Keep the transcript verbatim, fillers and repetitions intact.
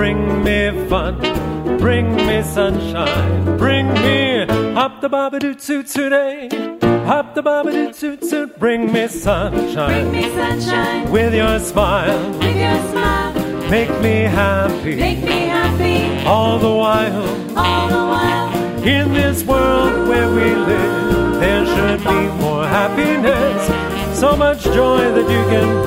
Bring me fun, bring me sunshine, bring me hop the baba doo toot today. Hop the baba doo toot toot, bring me sunshine. Bring me sunshine. With your smile, with your smile. Make me happy, make me happy. All the while, all the while. In this world where we live, there should be more happiness. So much joy that you can